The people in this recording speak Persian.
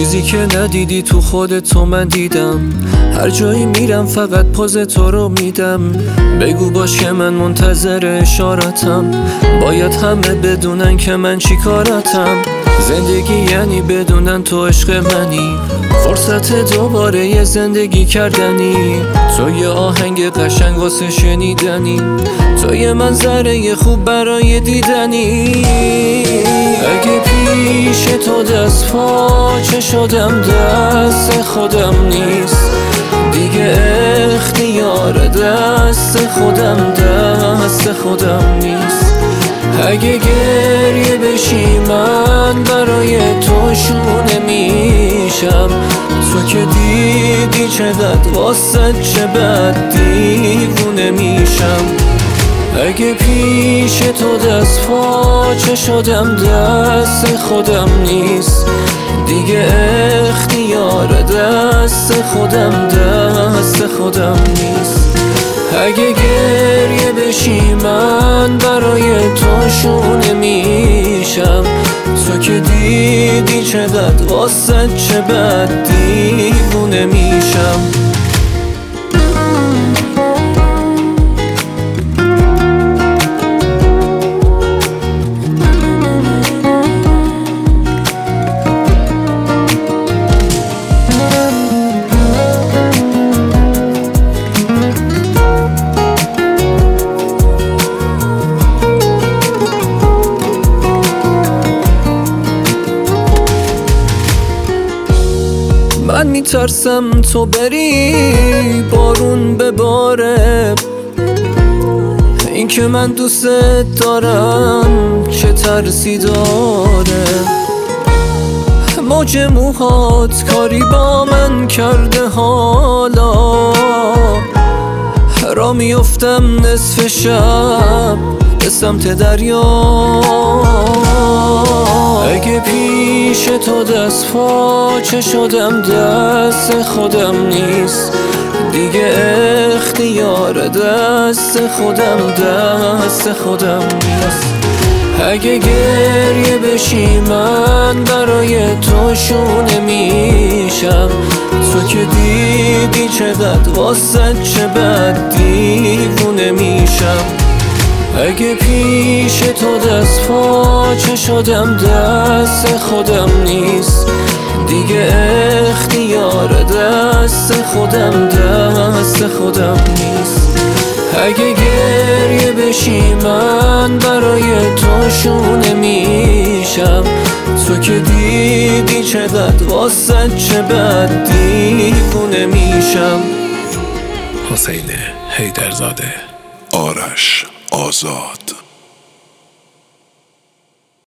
چیزی که ندیدی تو خودت تو من دیدم. هر جایی میرم فقط پوز تو رو میدم. بگو باش که من منتظر اشارتم. باید همه بدونن که من چی کارتم. زندگی یعنی بدونن تو عشق منی. فرصت دوباره یه زندگی کردنی. تو یه آهنگ قشنگ واسه شنیدنی. تو یه منظره خوب برای دیدنی. اگه پیش تو دست پاچه شدم دست خودم نیست دیگه. اختیار دست خودم دست خودم نیست. اگه گریه بشی من برای تو شونه میشم. تو که دیدی چقدر واسه چه بد دیوونه میشم. اگه پیش تو دست پاچه شدم دست خودم نیست دیگه. اختیار دست خودم دست خودم نیست. اگه گریه بشی من برای تو شونه میشم. تو که دیدی چقدر واسه چه بد دیوونه میشم. من میترسم تو بری بارون بباره. این که من دوست دارم چه ترسی داره. موج موهات کاری با من کرده حالا. را میفتم نصف شب به سمت دریا. اگه پیش تو دست پاچه شدم دست خودم نیست دیگه. اختیار دست خودم دست خودم نیست. اگه گریه بشی من برای تو شونه میشم. تو که دیدی چقدر واسه چه بد دیوونه میشم. اگه پیش تو دست پاچه شدم دست خودم نیست دیگه. اختیار دست خودم دست خودم نیست. اگه گریه بشی من برای تو شونه میشم. تو که دیدی چقدر واسه چه بد دیوونه میشم. حسین حیدرزاده، آرش آزاد.